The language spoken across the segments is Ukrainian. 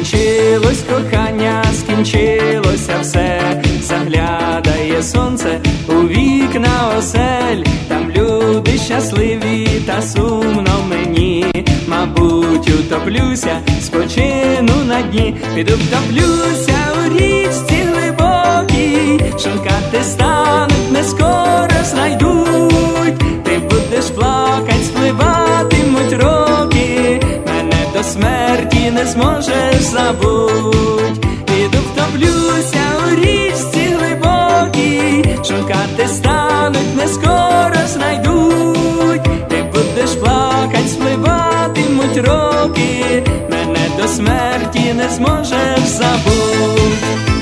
Скінчилось кохання, скінчилося все, заглядає сонце у вікна осель, там люди щасливі, та сумно мені, мабуть, утоплюся, спочину на дні, піду втоплюся у річці глибокій, шукати стануть, не скоро знайдуть, ти будеш плакать, спливатимуть роки, мене до смерті не зможеш забудь. Піду втоплюся у річці глибокій, шукати стануть, не скоро знайдуть, ти будеш плакать, спливатимуть роки, мене до смерті не зможеш забудь.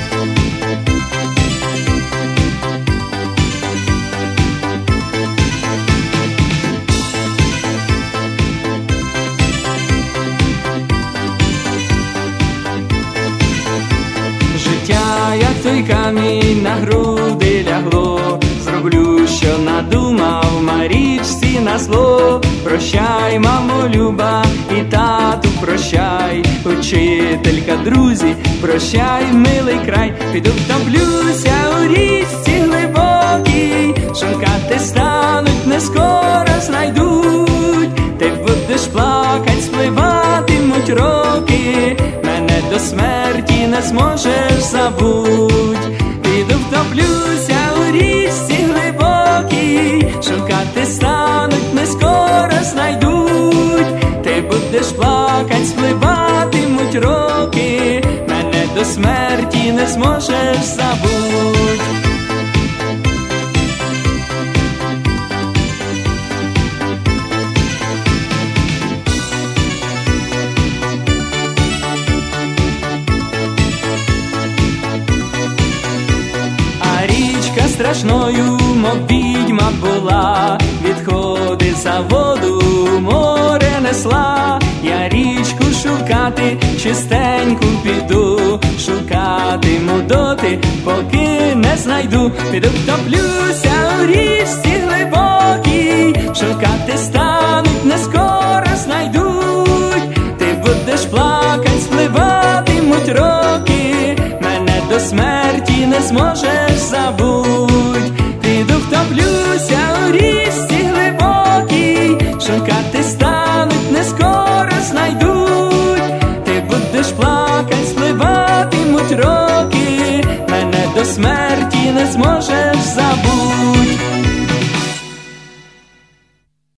Життя, як той камінь, на груди лягло, зроблю, що надумав, Марічці на зло. Прощай, мамо люба, і тату прощай, учителька, друзі, прощай, милий край. Піду втоплюся у річці глибокій, шукати стануть, не скоро знайдуть, ти будеш плакать, спливатимуть роки, мене до смерті не зможеш забудь. Піду втоплюся у річці глибокій, шукати стануть, не скоро знайдуть, ти будеш плакать, спливатимуть роки, мене до смерті не зможеш забудь. Страшною, мов відьма була, відходи за воду море несла. Я річку шукати, чистеньку піду, шукатиму доти, поки не знайду. Піду втоплюся у річці глибокій, шукати стануть, не скоро знайдуть, ти будеш плакать, спливатимуть роки, мене до смерті не зможеш забудь. Піду втоплюся у річці глибокій, шукати стануть, не скоро знайдуть, ти будеш плакать, спливатимуть роки, мене до смерті не зможеш забудь.